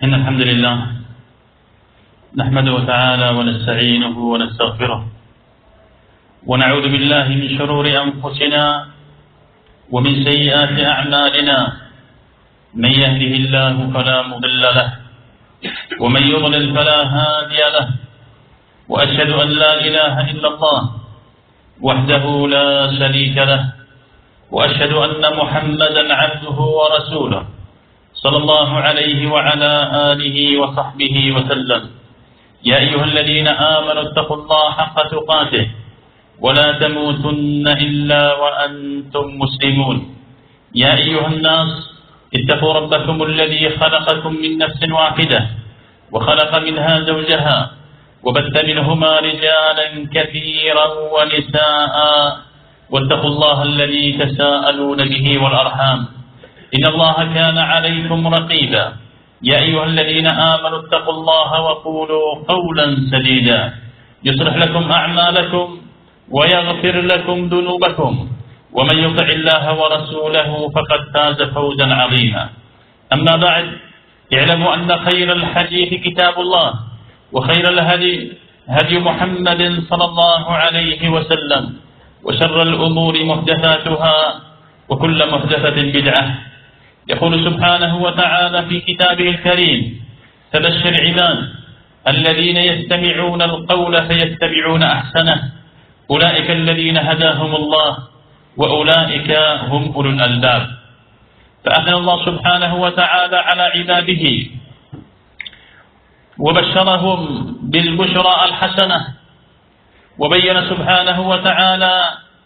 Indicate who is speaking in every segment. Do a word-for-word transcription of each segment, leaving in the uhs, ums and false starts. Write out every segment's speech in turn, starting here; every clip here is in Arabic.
Speaker 1: إن الحمد لله نحمده تعالى ونستعينه ونستغفره ونعوذ بالله من شرور أنفسنا ومن سيئات أعمالنا. من يهده الله فلا مضل له ومن يضلل فلا هادي له، وأشهد أن لا إله إلا الله وحده لا شريك له، وأشهد أن محمدا عبده ورسوله صلى الله عليه وعلى آله وصحبه وسلم. يا أيها الذين آمنوا اتقوا الله حق تقاته ولا تموتن إلا وأنتم مسلمون. يا أيها الناس اتقوا ربكم الذي خلقكم من نفس واحدة وخلق منها زوجها وبث منهما رجالا كثيرا ونساء، واتقوا الله الذي تساءلون به والأرحام إن الله كان عليكم رقيبا. يا أيها الذين آمنوا اتقوا الله وقولوا قولا سديدا يصلح لكم أعمالكم ويغفر لكم ذنوبكم، ومن يطع الله ورسوله فقد فاز فوزا عظيما. أما بعد، اعلموا أن خير الحديث كتاب الله، وخير الهدي هدي محمد صلى الله عليه وسلم، وشر الأمور محدثاتها وكل محدثة بدعة. يقول سبحانه وتعالى في كتابه الكريم: فبشر عباد الذين يستمعون القول فيتبعون أحسنه، أولئك الذين هداهم الله وأولئك هم أولو الألباب. فأثنى الله سبحانه وتعالى على عباده وبشرهم بالبشرى الحسنة، وبين سبحانه وتعالى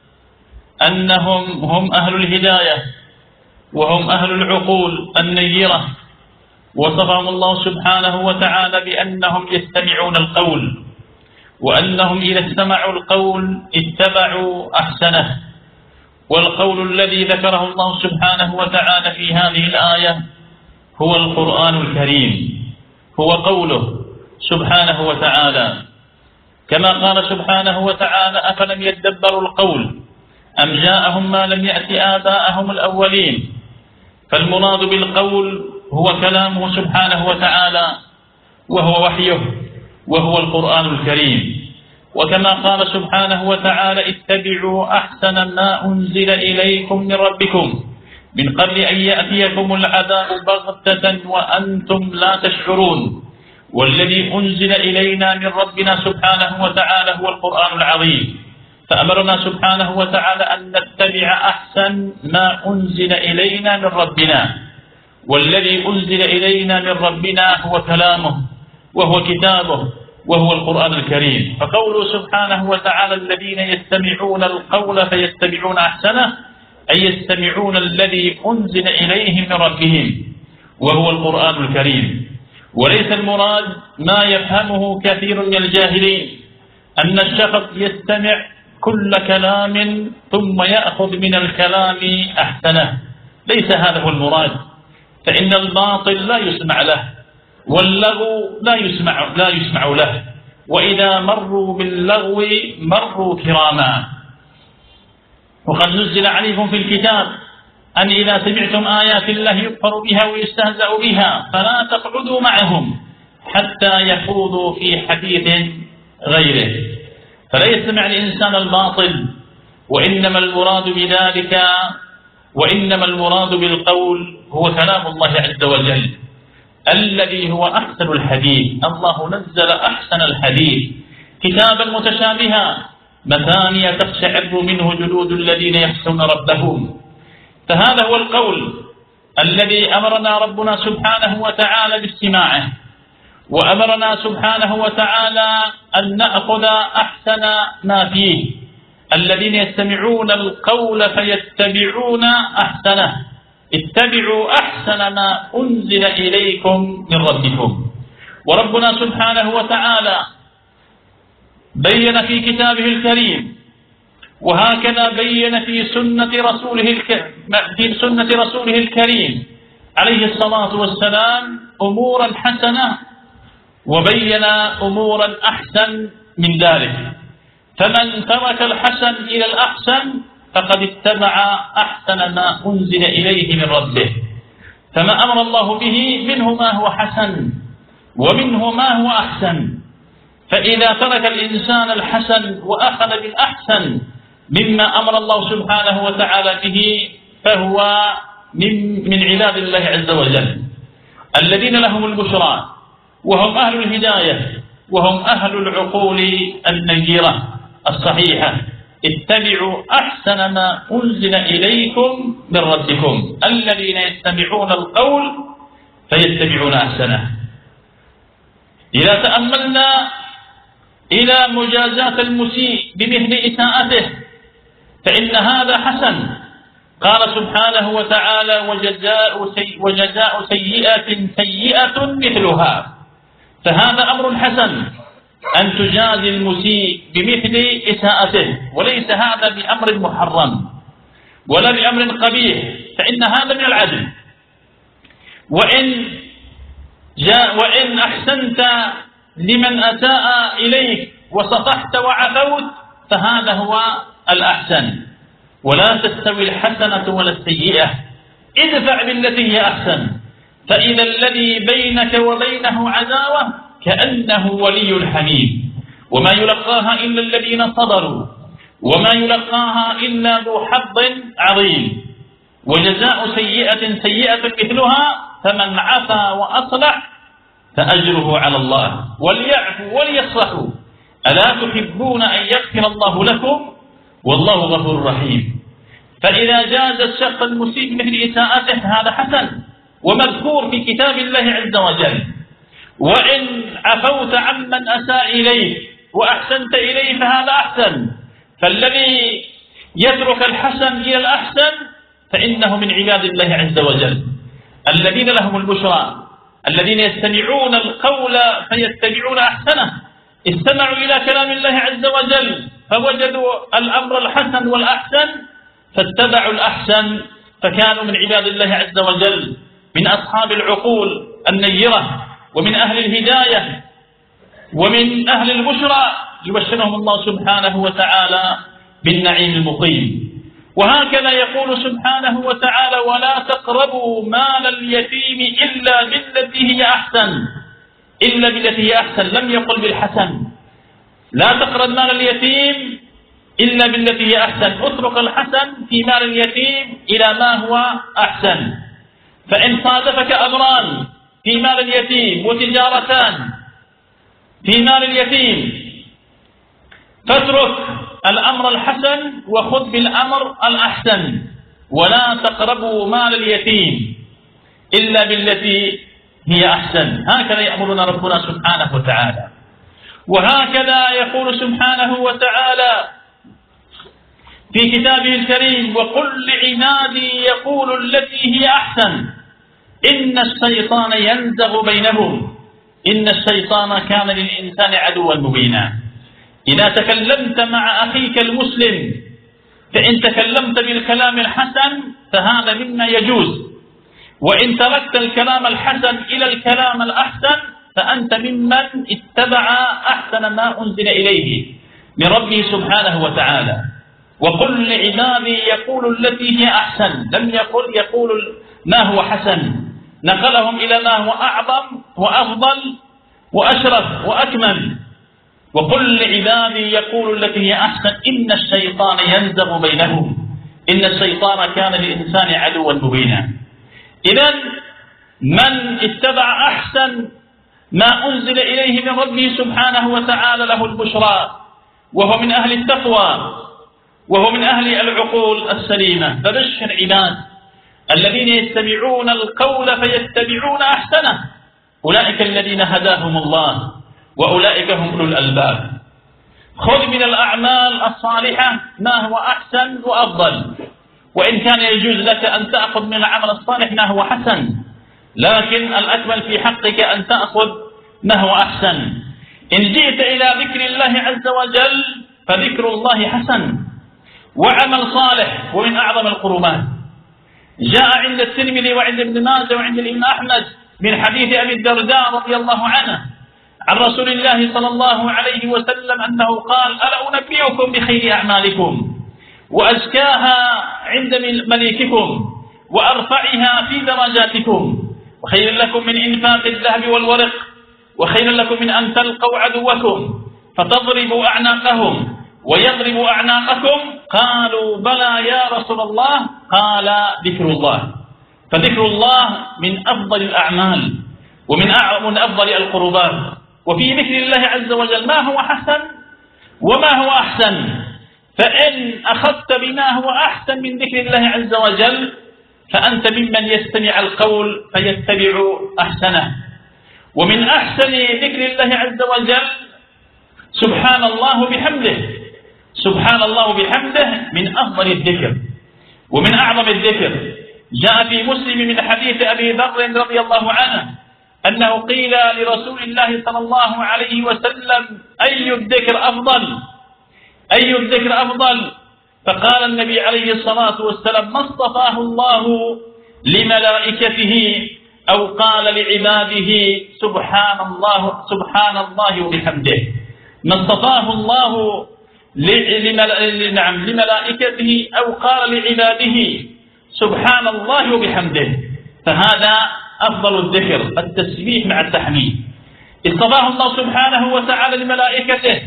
Speaker 1: أنهم هم أهل الهداية وهم أهل العقول النيرة. وصفهم الله سبحانه وتعالى بأنهم يستمعون القول، وأنهم إذا استمعوا القول اتبعوا أحسنه. والقول الذي ذكره الله سبحانه وتعالى في هذه الآية هو القرآن الكريم، هو قوله سبحانه وتعالى، كما قال سبحانه وتعالى: أفلم يدبروا القول أم جاءهم ما لم يأت آباءهم الأولين. فالمراد بالقول هو كلامه سبحانه وتعالى، وهو وحيه، وهو القرآن الكريم. وكما قال سبحانه وتعالى: اتبعوا أحسن ما أنزل إليكم من ربكم من قبل أن يأتيكم العذاب بغتة وأنتم لا تشعرون. والذي أنزل إلينا من ربنا سبحانه وتعالى هو القرآن العظيم، فأمرنا سبحانه وتعالى أن نتبع أحسن ما أنزل إلينا من ربنا. والذي أنزل إلينا من ربنا هو كلامه، وهو كتابه، وهو القرآن الكريم. فقوله سبحانه وتعالى: الذين يستمعون القول فيتبعون أحسنه، أي يستمعون الذي أنزل إليهم من ربهم، وهو القرآن الكريم. وليس المراد ما يفهمه كثير من الجاهلين، أن الشخص يستمع كل كلام ثم يأخذ من الكلام أحسنه. ليس هذا هو المراد، فإن الباطل لا يسمع له، واللغو لا يسمع, لا يسمع له، وإذا مروا باللغو مروا كراما. وقد نزل عليكم في الكتاب أن إذا سمعتم آيات الله يكفر بها ويستهزأ بها فلا تقعدوا معهم حتى يخوضوا في حديث غيره. فلا يستمع الإنسان الباطل، وإنما المراد بذلك وإنما المراد بالقول هو كلام الله عز وجل الذي هو أحسن الحديث. الله نزل أحسن الحديث كتابا متشابها مثانية تقشعر منه جلود الذين يخشون ربهم. فهذا هو القول الذي أمرنا ربنا سبحانه وتعالى باستماعه، وأمرنا سبحانه وتعالى أن نأخذ أحسن ما فيه. الذين يستمعون القول فيتبعون أحسنه، اتبعوا أحسن ما أنزل إليكم من ربكم. وربنا سبحانه وتعالى بين في كتابه الكريم، وهكذا بين في سنة رسوله في سنة رسوله الكريم عليه الصلاة والسلام أمورا حسنة، وبين أمورا أحسن من ذلك. فمن ترك الحسن إلى الأحسن فقد اتبع أحسن ما أنزل إليه من ربه. فما أمر الله به منه ما هو حسن ومنه ما هو أحسن، فإذا ترك الإنسان الحسن وأخذ بالأحسن مما أمر الله سبحانه وتعالى به فهو من, من عباد الله عز وجل الذين لهم البشرى وهم أهل الهداية وهم أهل العقول النيرة الصحيحة. اتبعوا أحسن ما أنزل إليكم من ربكم الذين يستمعون القول فيتبعون أحسنه. إذا تأملنا إلى مجازاة المسيء بمثل إساءته فإن هذا حسن. قال سبحانه وتعالى وجزاء, سي وجزاء سيئة سيئة مثلها، فهذا أمر حسن أن تجازي المسيء بمثل إساءته، وليس هذا بأمر محرم ولا بأمر قبيح، فإن هذا من العدل. وإن, جاء وإن أحسنت لمن أساء إليك وصفحت وعفوت فهذا هو الأحسن. ولا تستوي الحسنة ولا السيئة، ادفع بالتي هي أحسن فإذا الذي بينك وبينه عداوة كأنه ولي حميم، وما يلقاها إلا الذين صبروا وما يلقاها إلا ذو حظ عظيم. وجزاء سيئة سيئة مثلها فمن عفا وأصلح فأجره على الله وليعفوا وليصفحوا ألا تحبون أن يغفر الله لكم والله غفور رحيم. فإذا جاز الشخص المسيء مثل إساءته هذا حسن ومذكور في كتاب الله عز وجل. وإن عفوت عمن أساء إليه وأحسنت إليه فهذا أحسن. فالذي يترك الحسن إلى الأحسن فإنه من عباد الله عز وجل الذين لهم البشرى الذين يستمعون القول فيتبعون أحسنه. استمعوا إلى كلام الله عز وجل فوجدوا الأمر الحسن والأحسن فاتبعوا الأحسن فكانوا من عباد الله عز وجل من أصحاب العقول النيرة ومن أهل الهداية ومن أهل البشرى يبشرهم الله سبحانه وتعالى بالنعيم المقيم. وهكذا يقول سبحانه وتعالى ولا تقربوا مال اليتيم إلا بالتي هي أحسن إلا بالتي هي أحسن، لم يقل بالحسن. لا تقرب مال اليتيم إلا بالتي هي أحسن، اترك الحسن في مال اليتيم إلى ما هو أحسن. فإن صادفك أمران في مال اليتيم وتجارتان في مال اليتيم فاترك الأمر الحسن وخذ بالأمر الأحسن. ولا تقربوا مال اليتيم إلا بالتي هي أحسن. هكذا يأمرنا ربنا سبحانه وتعالى. وهكذا يقول سبحانه وتعالى في كتابه الكريم وقل لعبادي يقول التي هي أحسن إن الشيطان ينزغ بينهم إن الشيطان كان للإنسان عدوا مبينا. إذا تكلمت مع أخيك المسلم فإن تكلمت بالكلام الحسن فهذا مما يجوز، وإن تركت الكلام الحسن إلى الكلام الأحسن فأنت ممن اتبع أحسن ما أنزل إليه من ربه سبحانه وتعالى. وقل لعبادي يقول التي هي أحسن، لم يقل يقول ما هو حسن، نقلهم إلى ما هو أعظم وأفضل وأشرف وأكمل. وقل لعبادي يقول التي هي أحسن إن الشيطان ينزغ بينهم إن الشيطان كان للإنسان عدوا مبينا. إذن من اتبع أحسن ما أنزل إليه من ربه سبحانه وتعالى له البشرى، وهو من أهل التقوى وهو من أهل العقول السليمة. فبشر عباد الذين يتبعون القول فيتبعون أحسنه أولئك الذين هداهم الله وأولئك هم أولو الألباب. خذ من الأعمال الصالحة ما هو أحسن وأفضل، وإن كان يجوز لك أن تأخذ من العمل الصالح ما هو حسن، لكن الأكمل في حقك أن تأخذ ما هو أحسن. إن جئت إلى ذكر الله عز وجل فذكر الله حسن وعمل صالح ومن أعظم القربات. جاء عند الترمذي وعند ابن ماجه وعند الإمام أحمد من حديث أبي الدرداء رضي الله عنه عن رسول الله صلى الله عليه وسلم أنه قال ألا أنبئكم بخير أعمالكم وأزكاها عند مليككم وأرفعها في درجاتكم، وخير لكم من إنفاق الذهب والورق، وخير لكم من أن تلقوا عدوكم فتضربوا أعناقهم ويضربوا أعناقكم. قالوا بلى يا رسول الله. قال ذكر الله. فذكر الله من أفضل الأعمال ومن من أفضل القربات. وفي ذكر الله عز وجل ما هو حسن وما هو أحسن، فإن أخذت بما هو أحسن من ذكر الله عز وجل فأنت ممن يستمع القول فيتبع أحسنه. ومن أحسن ذكر الله عز وجل سبحان الله بحمده. سبحان الله بحمده من أفضل الذكر ومن أعظم الذكر. جاء في مسلم من حديث أبي ذر رضي الله عنه أنه قيل لرسول الله صلى الله عليه وسلم أي الذكر أفضل أي الذكر أفضل فقال النبي عليه الصلاة والسلام ما اصطفاه الله لملائكته أو قال لعباده سبحان الله سبحان الله وبحمده. ما اصطفاه الله لملائكته أو قال لعباده سبحان الله وبحمده، فهذا أفضل الذكر التسبيح مع التحميد. اصطفاه الله سبحانه وتعالى لملائكته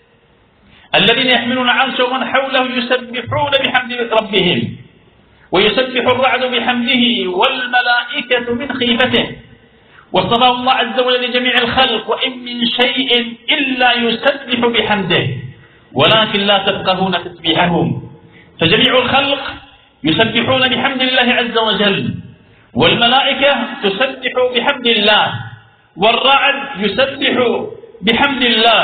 Speaker 1: الذين يحملون عرشه ومن حوله يسبحون بحمد ربهم، ويسبح الرعد بحمده والملائكة من خيفته. واصطفاه الله عز وجل لجميع الخلق وإن من شيء إلا يسبح بحمده ولكن لا تفقهون تسبيحهم. فجميع الخلق يسبحون بحمد الله عز وجل، والملائكة تسبح بحمد الله، والرعد يسبح بحمد الله.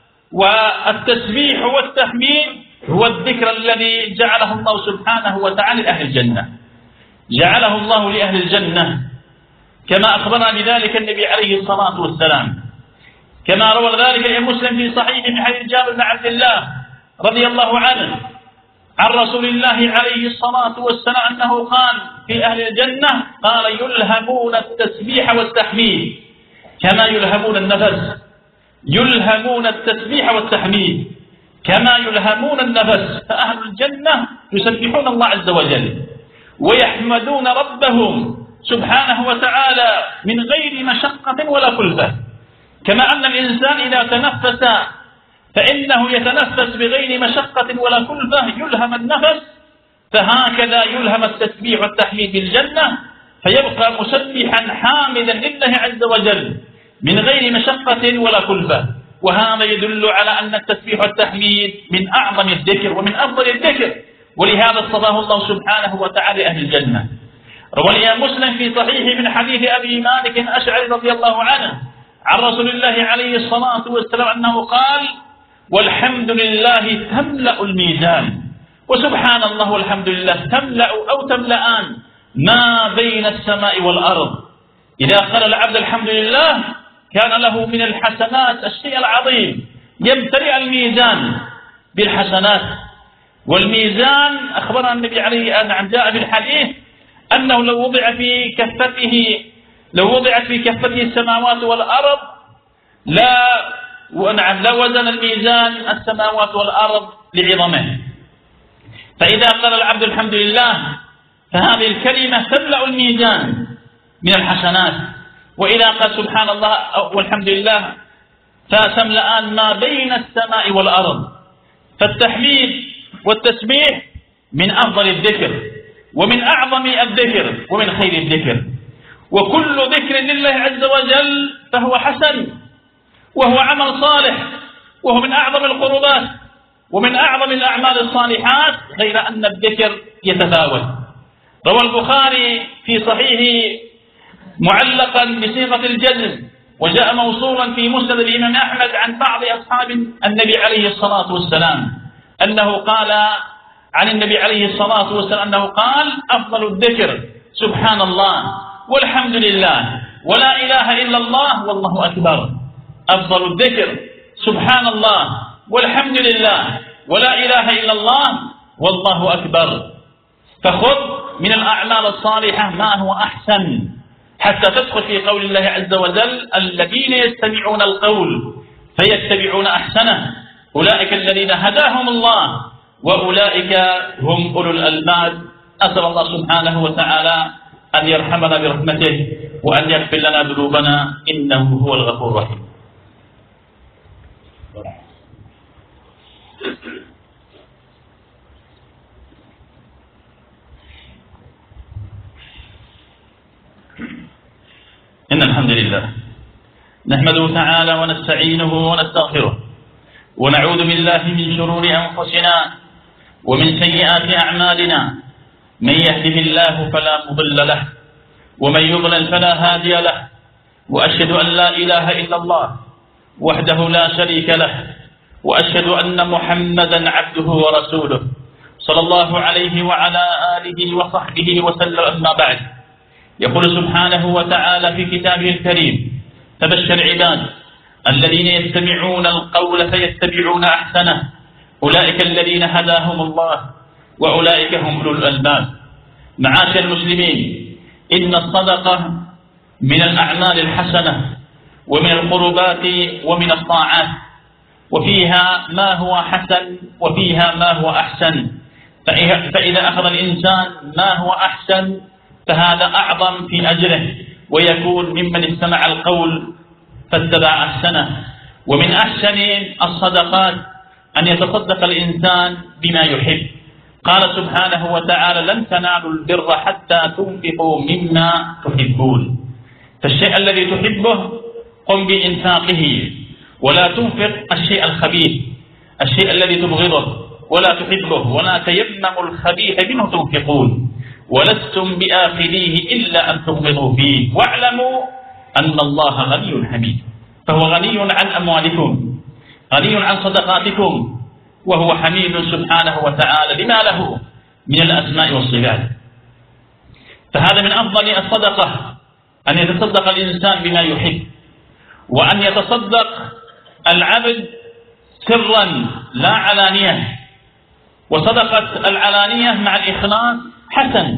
Speaker 1: والتسبيح والتحميد هو الذكر الذي جعله الله سبحانه وتعالى لأهل الجنة، جعله الله لأهل الجنة كما أخبرنا بذلك النبي عليه الصلاة والسلام، كما روى ذلك الإمام مسلم في صحيح من حديث جابر بن عبد الله رضي الله عنه عن رسول الله عليه الصلاة والسلام أنه قال في أهل الجنة قال يلهمون التسبيح والتحميد كما يلهمون النفس، يلهمون التسبيح والتحميد كما يلهمون النفس. فأهل الجنة يسبحون الله عز وجل ويحمدون ربهم سبحانه وتعالى من غير مشقة ولا كلفة، كما أن الإنسان إذا تنفس فإنه يتنفس بغير مشقة ولا كلفة يلهم النفس، فهكذا يلهم التسبيح والتحميد بالجنة فيبقى مسبحا حامدا لله عز وجل من غير مشقة ولا كلفة. وهذا يدل على أن التسبيح والتحميد من أعظم الذكر ومن أفضل الذكر، ولهذا اصطفاه الله سبحانه وتعالى أهل الجنة. روى الإمام مسلم في صحيح من حديث أبي مالك الأشعري رضي الله عنه عن رسول الله عليه الصلاة والسلام أنه قال والحمد لله تملأ الميزان وسبحان الله والحمد لله تملأ أو تملأان ما بين السماء والأرض. إذا قال العبد الحمد لله كان له من الحسنات الشيء العظيم، يمتلئ الميزان بالحسنات. والميزان أخبرنا النبي عليه أن جاء في الحديث أنه لو وضع في كفته لو وضعت في كفته السماوات والأرض لا ونعم لا وزن الميزان السماوات والأرض لعظمه. فإذا قال العبد الحمد لله فهذه الكلمة تملأ الميزان من الحسنات، وإذا قال سبحان الله والحمد لله فتملأان ما بين السماء والأرض. فالتحميد والتسبيح من أفضل الذكر ومن أعظم الذكر ومن خير الذكر. وكل ذكر لله عز وجل فهو حسن وهو عمل صالح وهو من أعظم القربات ومن أعظم الأعمال الصالحات، غير أن الذكر يتفاوت. روى البخاري في صحيحه معلقا بصيغة الجزم وجاء موصولا في مسند الإمام أحمد عن بعض أصحاب النبي عليه الصلاة والسلام أنه قال عن النبي عليه الصلاة والسلام أنه قال أفضل الذكر سبحان الله والحمد لله ولا إله إلا الله والله أكبر. أفضل الذكر سبحان الله والحمد لله ولا إله إلا الله والله أكبر. فخذ من الأعمال الصالحة ما هو أحسن حتى تدخل في قول الله عز وجل الذين يستمعون القول فيتبعون أحسنه أولئك الذين هداهم الله وأولئك هم أولو الألباب. أسأل الله سبحانه وتعالى أن يرحمنا برحمته وأن يغفر لنا ذنوبنا إنه هو الغفور الرحيم. إن الحمد لله نحمده تعالى ونستعينه ونستغفره ونعوذ بالله من شرور أنفسنا ومن سيئات أعمالنا، من يهده الله فلا مضل له ومن يضلل فلا هادي له، وأشهد أن لا إله إلا الله وحده لا شريك له، وأشهد أن محمدا عبده ورسوله صلى الله عليه وعلى آله وصحبه وسلم. أما بعد، يقول سبحانه وتعالى في كتابه الكريم: فبشر عباد الذين يستمعون القول فيتبعون أحسنه، أولئك الذين هداهم الله وأولئك هم أولو الألباب. معاشر المسلمين، إن الصدقة من الأعمال الحسنة ومن القربات ومن الطاعات، وفيها ما هو حسن وفيها ما هو أحسن، فإذا أخذ الإنسان ما هو أحسن فهذا أعظم في أجره، ويكون ممن استمع القول فاتبع أحسنه. ومن أحسن الصدقات أن يتصدق الإنسان بما يحب. قال سبحانه وتعالى: لن تنالوا البر حتى تنفقوا مما تحبون. فالشيء الذي تحبه قم بإنفاقه، ولا تنفق الشيء الخبيث، الشيء الذي تبغضه ولا تحبه، ولا تيمموا الخبيث منه تنفقون ولستم بآخذيه إلا أن تغمضوا فيه واعلموا أن الله غني حميد. فهو غني عن أموالكم، غني عن صدقاتكم، وهو حميد سبحانه وتعالى لما له من الأسماء والصفات. فهذا من أفضل الصدقة، أن يتصدق الإنسان بما يحب، وأن يتصدق العبد سرا لا علانية. وصدقة العلانية مع الإخلاص حسن،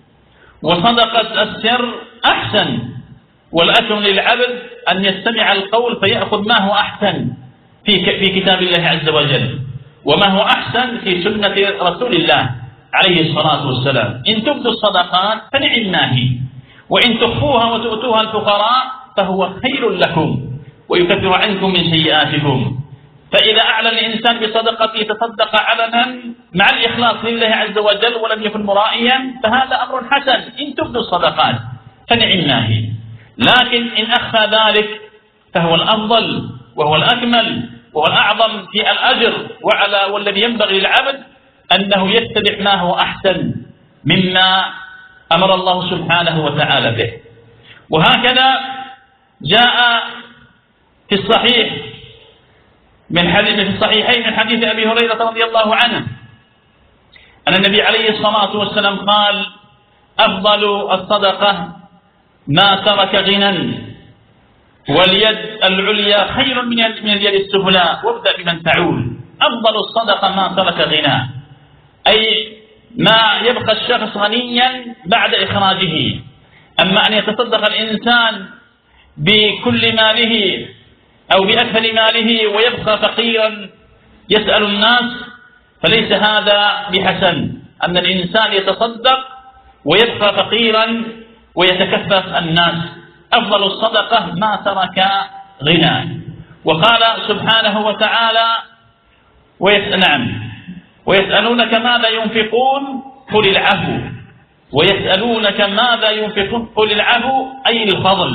Speaker 1: وصدقة السر أحسن. والأجر للعبد أن يستمع القول فيأخذ ما هو أحسن في في كتاب الله عز وجل، وما هو أحسن في سنة رسول الله عليه الصلاة والسلام. إن تبدوا الصدقات فنعم ما هي، وإن تخفوها وتؤتوها الفقراء فهو خير لكم ويكفر عنكم من سيئاتكم. فإذا أعلن الإنسان بصدقته تصدق علنا مع الإخلاص لله عز وجل ولم يكن مرائيا، فهذا أمر حسن. إن تبدوا الصدقات فنعم ما هي، لكن إن أخفى ذلك فهو الأفضل وهو الأكمل وهو الأعظم في الأجر. وعلى والذي ينبغي للعبد أنه يتبع ما هو أحسن مما أمر الله سبحانه وتعالى به. وهكذا جاء في الصحيح من حديث في الصحيحين من حديث أبي هريرة رضي الله عنه أن النبي عليه الصلاة والسلام قال: أفضل الصدقة ما ترك غنى، واليد العليا خير من اليد السفلى، وابدأ بمن تعول. أفضل الصدقة ما ترك غنى، أي ما يبقى الشخص غنيا بعد إخراجه. أما أن يتصدق الإنسان بكل ماله أو بأكثر ماله ويبقى فقيرا يسأل الناس فليس هذا بحسن. أن الإنسان يتصدق ويبقى فقيرا ويتكفف الناس. أفضل الصدقة ما ترك غنى. وقال سبحانه وتعالى: ويسأل ويسألونك ماذا ينفقون قل العفو، ويسألونك ماذا ينفقون قل العفو أي الفضل.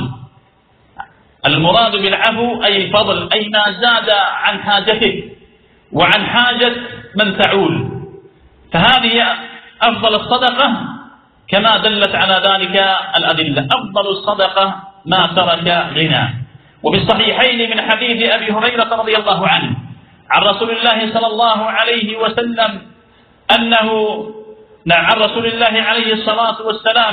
Speaker 1: المراد بالعفو أي الفضل، أي ما زاد عن حاجتك وعن حاجة من تعول. فهذه أفضل الصدقة كما دلت على ذلك الأدلة. أفضل الصدقة ما ترك غنى. وفي الصحيحين من حديث أبي هريرة رضي الله عنه عن رسول الله صلى الله عليه وسلم أنه نعم عن رسول الله عليه الصلاة والسلام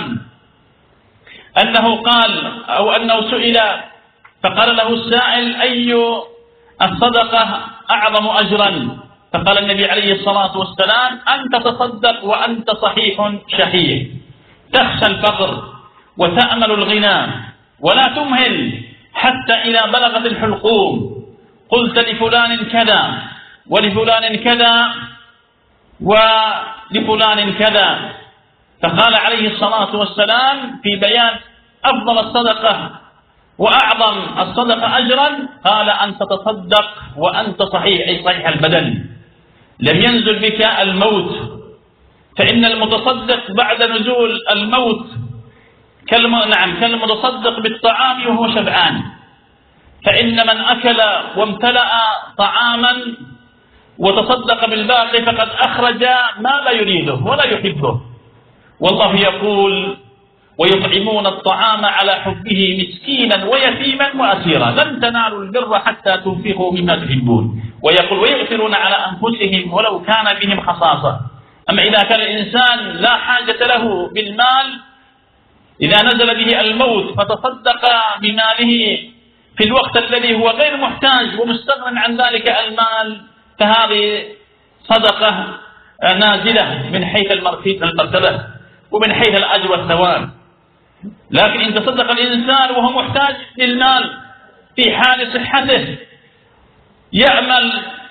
Speaker 1: أنه قال أو أنه سئل فقال له السائل: أي الصدقة أعظم أجرا؟ فقال النبي عليه الصلاة والسلام: أن تتصدق وأنت صحيح شحيح، تخشى الفقر وتأمل الغنى، ولا تمهل حتى إذا بلغت الحلقوم قلت لفلان كذا ولفلان كذا ولفلان كذا، فقال عليه الصلاة والسلام في بيان أفضل الصدقة وأعظم الصدقة أجرا، قال أن تتصدق وأنت صحيح، أي صحيح البدن، لم ينزل بك الموت، فإن المتصدق بعد نزول الموت كالم... نعم كالمتصدق بالطعام وهو شبعان، فإن من أكل وامتلأ طعاما وتصدق بالباقي فقد أخرج ما لا يريده ولا يحبه. والله يقول ويطعمون الطعام على حبه مسكينا ويتيما وأسيرا لن تنالوا البر حتى تنفقوا مما تحبون، ويقول ويؤثرون على أنفسهم ولو كان بهم خصاصة. أما إذا كان الإنسان لا حاجة له بالمال، إذا نزل به الموت فتصدق بماله في الوقت الذي هو غير محتاج ومستغنى عن ذلك المال، فهذه صدقة نازلة من حيث المرتبة ومن حيث الأجر والثواب. لكن إن تصدق الإنسان وهو محتاج للمال في حال صحته، يأمل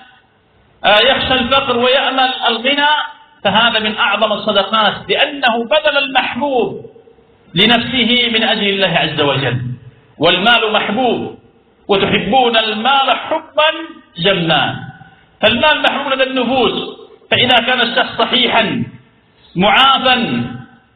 Speaker 1: يخشى الفقر ويأمل الغنى، فهذا من أعظم الصدقات، لأنه بذل المحبوب لنفسه من أجل الله عز وجل. والمال محبوب وتحبون المال حبا جما، فالمال محبوب لدى النفوس، فإذا كان الشخص صحيحا معافا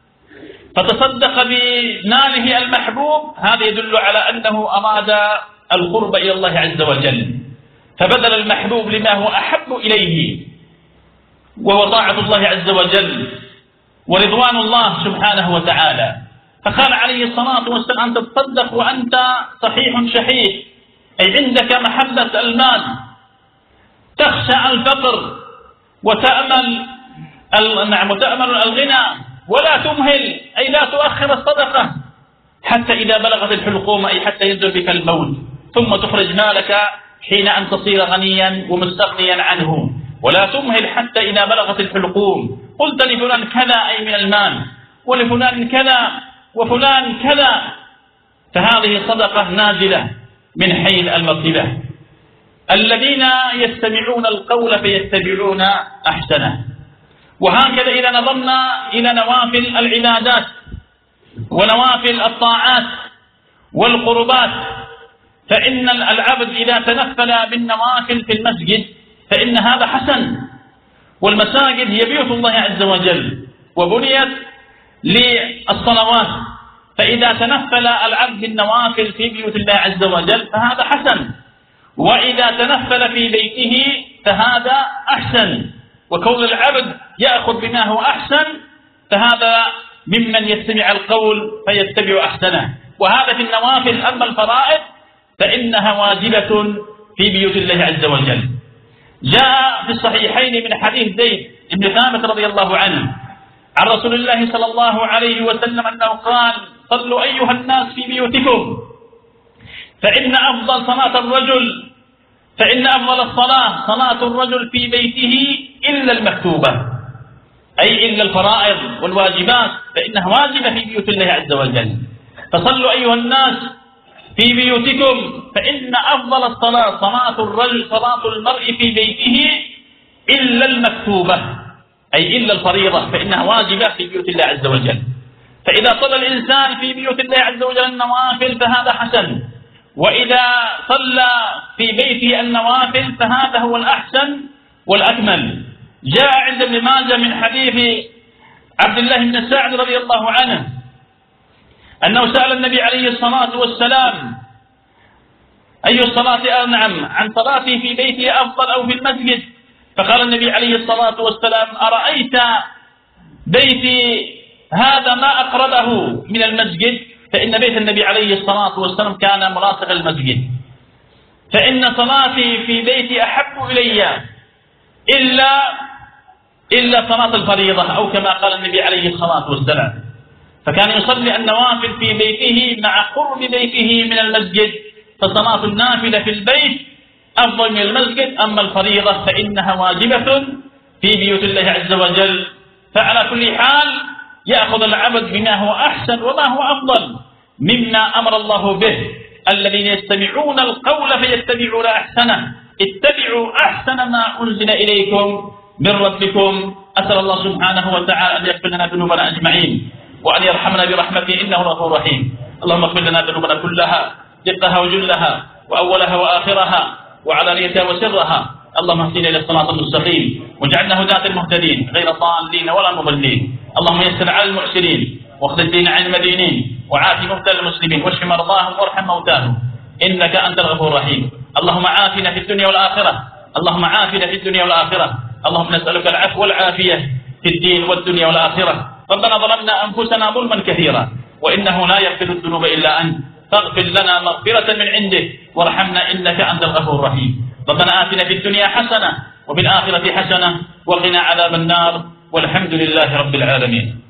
Speaker 1: فتصدق بماله المحبوب، هذا يدل على أنه أراد القرب إلى الله عز وجل، فبذل المحبوب لما هو أحب إليه وهو طاعة الله عز وجل ورضوان الله سبحانه وتعالى. فقال عليه الصلاة والسلام أن تتصدق وأنت صحيح شحيح، أي عندك محبة المال، تخشى الفقر وتأمل نعم وتأمل الغنى، ولا تمهل أي لا تؤخر الصدقة حتى إذا بلغت الحلقوم، أي حتى ينزل بك الموت، ثم تخرج مالك حين أن تصير غنيا ومستغنيا عنه، ولا تمهل حتى إذا بلغت الحلقوم قلت لفلان كذا أي من المال، ولفلان كذا وفلان كذا، فهذه صدقة نازلة من حيث المرتبة. الذين يستمعون القول فيتبعون أحسنه. وهكذا إذا نظرنا إلى نوافل العبادات ونوافل الطاعات والقربات، فإن العبد إذا تنفل بالنوافل في المسجد فإن هذا حسن، والمساجد هي بيوت الله عز وجل وبنيت للصلوات، فإذا تنفل العبد بالنوافل في بيوت الله عز وجل فهذا حسن، وإذا تنفل في بيته فهذا أحسن. وكون العبد يأخذ بما هو أحسن فهذا ممن يستمع القول فيتبع أحسنه، وهذا في النوافل. أما الفرائض فإنها واجبة في بيوت الله عز وجل. جاء في الصحيحين من حديث زيد بن ثابت رضي الله عنه عن رسول الله صلى الله عليه وسلم أنه قال: صلوا أيها الناس في بيوتكم فإن أفضل صلاة الرجل فإن أفضل الصلاة صلاة الرجل في بيته إلا المكتوبة، أي إلا الفرائض والواجبات فإنها واجبة في بيوت الله عز وجل. فصلوا أيها الناس في بيوتكم فإن أفضل الصلاة صلاة الرجل صلاة المرء في بيته إلا المكتوبة، أي إلا الفريضة فإنها واجبة في بيوت الله عز وجل. فإذا صلى الإنسان في بيوت الله عز وجل النوافل فهذا حسن، وإذا صلى في بيته النوافل فهذا هو الأحسن والأكمل. جاء عند ابن ماجه من حديث عبد الله بن سعد رضي الله عنه أنه سأل النبي عليه الصلاة والسلام: أي الصلاة أنعم، عن صلاتي في بيتي أفضل أو في المسجد؟ فقال النبي عليه الصلاة والسلام: أرأيت بيتي هذا ما أقربه من المسجد؟ فإن بيت النبي عليه الصلاة والسلام كان ملاصق المسجد، فإن صلاتي في بيتي أحب إلي إلا إلا صلاة الفريضة، أو كما قال النبي عليه الصلاة والسلام. فكان يصلي النوافل في بيته مع قرب بيته من المسجد، فصلاة النافلة في البيت أفضل من المسجد. أما الفريضة فإنها واجبة في بيوت الله عز وجل. فعلى كل حال يأخذ العبد بما هو أحسن وما هو أفضل مما أمر الله به. الذين يستمعون القول فيتبعون أحسنه، اتبعوا أحسن ما أنزل إليكم من ربكم أسأل الله سبحانه وتعالى أن يغفر لنا ذنوبنا أجمعين وأن يرحمنا برحمته إنه غفور رحيم. اللهم اغفر لنا ذنوبنا كلها دقها وجلها وأولها وآخرها وعلانيتها وسرها. اللهم اهدنا إلى الصراط المستقيم واجعلنا هداة المهتدين غير ضالين ولا مضلين. اللهم يسر على المعسرين واخذ الدين عن المدينين وعاف مبتلى المسلمين واشف مرضاهم وارحم موتاهم إنك أنت الغفور الرحيم. اللهم عافنا في الدنيا والآخرة اللهم عافنا في الدنيا والآخرة. اللهم نسألك العفو والعافية في الدين والدنيا والآخرة. ربنا ظلمنا أنفسنا ظلما كثيرا وإنه لا يغفر الذنوب إلا أنت فاغفر لنا مغفرة من عندك وارحمنا إنك أنت الغفور الرحيم. ربنا آتنا في الدنيا حسنة وفي الآخرة حسنة وقنا عذاب النار والحمد لله رب العالمين.